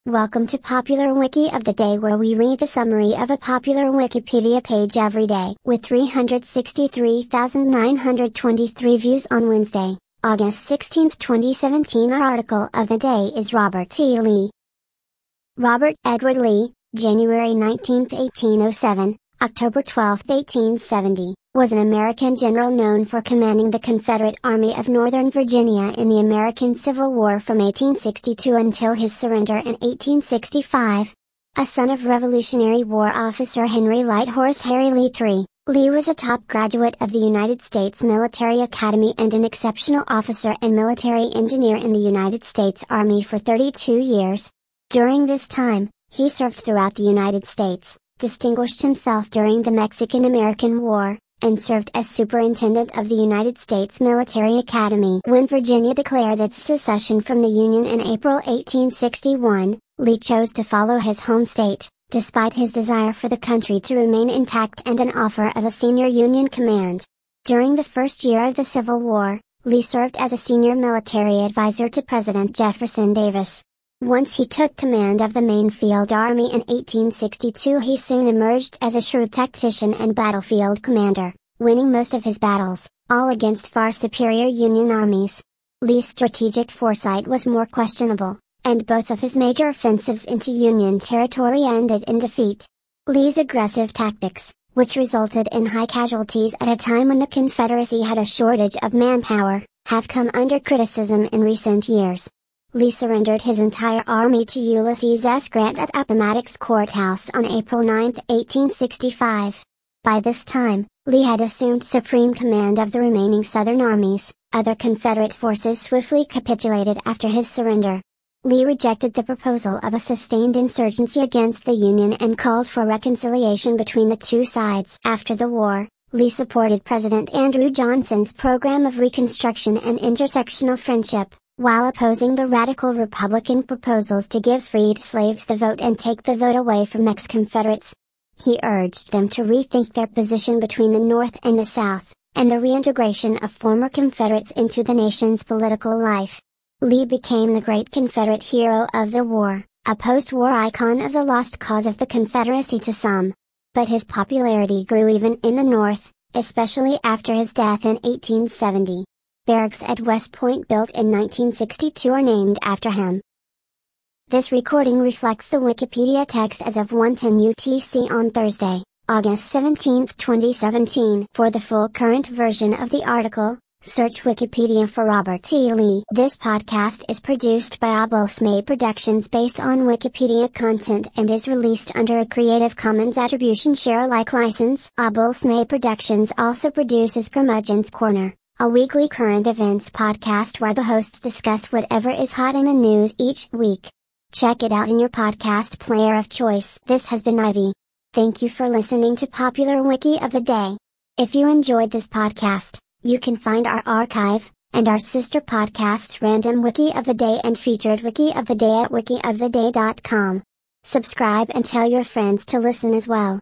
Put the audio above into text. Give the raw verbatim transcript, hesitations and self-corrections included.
Welcome to Popular Wiki of the Day, where we read the summary of a popular Wikipedia page every day. With three hundred sixty-three thousand nine hundred twenty-three views on Wednesday, August sixteenth twenty seventeen, our article of the day is Robert T. Lee. Robert Edward Lee, January nineteenth eighteen oh seven, October twelfth eighteen seventy, was an American general known for commanding the Confederate Army of Northern Virginia in the American Civil War from eighteen sixty-two until his surrender in eighteen sixty-five. A son of Revolutionary War officer Henry Lighthorse Harry Lee the third, Lee was a top graduate of the United States Military Academy and an exceptional officer and military engineer in the United States Army for thirty-two years. During this time, he served throughout the United States, distinguished himself during the Mexican-American War, and served as superintendent of the United States Military Academy. When Virginia declared its secession from the Union in April eighteen sixty-one, Lee chose to follow his home state, despite his desire for the country to remain intact and an offer of a senior Union command. During the first year of the Civil War, Lee served as a senior military advisor to President Jefferson Davis. Once he took command of the main field army in eighteen sixty-two, he soon emerged as a shrewd tactician and battlefield commander, winning most of his battles, all against far superior Union armies. Lee's strategic foresight was more questionable, and both of his major offensives into Union territory ended in defeat. Lee's aggressive tactics, which resulted in high casualties at a time when the Confederacy had a shortage of manpower, have come under criticism in recent years. Lee surrendered his entire army to Ulysses S. Grant at Appomattox Courthouse on April ninth eighteen sixty-five. By this time, Lee had assumed supreme command of the remaining Southern armies. Other Confederate forces swiftly capitulated after his surrender. Lee rejected the proposal of a sustained insurgency against the Union and called for reconciliation between the two sides. After the war, Lee supported President Andrew Johnson's program of Reconstruction and intersectional friendship, while opposing the radical Republican proposals to give freed slaves the vote and take the vote away from ex-Confederates. He urged them to rethink their position between the North and the South, and the reintegration of former Confederates into the nation's political life. Lee became the great Confederate hero of the war, a post-war icon of the lost cause of the Confederacy to some. But his popularity grew even in the North, especially after his death in eighteen seventy. Barracks at West Point, built in nineteen sixty-two, are named after him. This recording reflects the Wikipedia text as of one ten U T C on Thursday, August seventeenth twenty seventeen. For the full current version of the article, search Wikipedia for Robert T. Lee. This podcast is produced by Abulsmay Productions based on Wikipedia content and is released under a Creative Commons Attribution Share Alike license. Abulsmay Productions also produces Curmudgeon's Corner, a weekly current events podcast where the hosts discuss whatever is hot in the news each week. Check it out in your podcast player of choice. This has been Ivy. Thank you for listening to Popular Wiki of the Day. If you enjoyed this podcast, you can find our archive, and our sister podcasts Random Wiki of the Day and Featured Wiki of the Day at wiki of the day dot com. Subscribe and tell your friends to listen as well.